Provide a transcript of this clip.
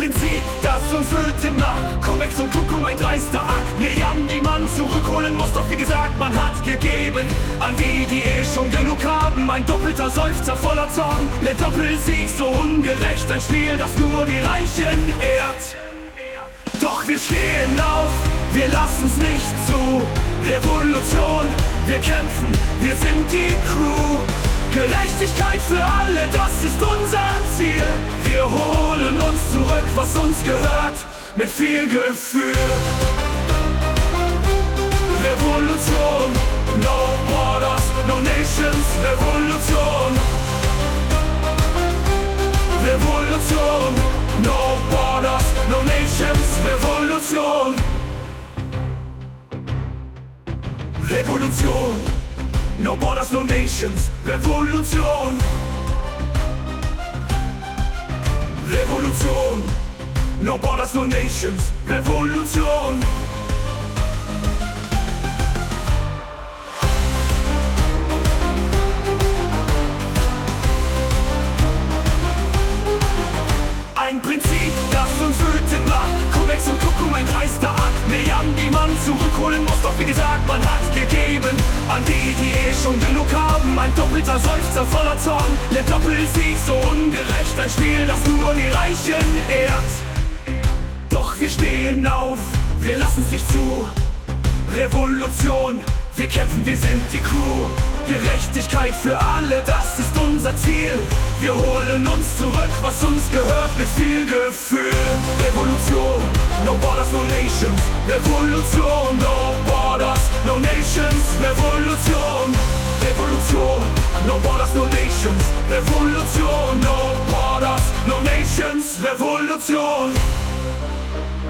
Prinzip, das uns wütend macht. Komex und Kuckuck, ein dreister Akt. Milliarden, die man zurückholen muss, doch wie gesagt, man hat gegeben an die eh schon genug haben. Ein doppelter Seufzer voller Zorn, der Doppelsieg so ungerecht. Ein Spiel, das nur die Reichen ehrt. Doch wir stehen auf, wir lassen's nicht zu. Revolution, wir kämpfen, wir sind die Crew. Gerechtigkeit für alle, das ist unser Ziel. Wir holen uns zurück, was uns gehört, mit viel Gefühl. Revolution, no borders, no nations. Revolution, Revolution, no borders, no nations. Revolution, Revolution, no borders, no nations. Revolution, Revolution, no borders, no nations. Revolution. Ein Prinzip, das uns wütend macht. Komex und Kuckuck, ein dreister Akt. Milliarden, die man zurückholen muss, doch wie gesagt, man hat gegeben an die eh schon genug haben. Ein doppelter Seufzer voller Zorn, der Doppelsieg so ungerecht. Ein Spiel, das nur die Reichen ehrt. Doch wir stehen auf, wir lassen's nicht zu. Revolution, wir kämpfen, wir sind die Crew. Gerechtigkeit für alle, das ist unser Ziel. Wir holen uns zurück, was uns gehört, mit viel Gefühl. Revolution, no borders, no nations. Revolution, no borders, no nations. Revolution, Revolution, no borders, no nations. Revolution, no borders, no nations. Revolution.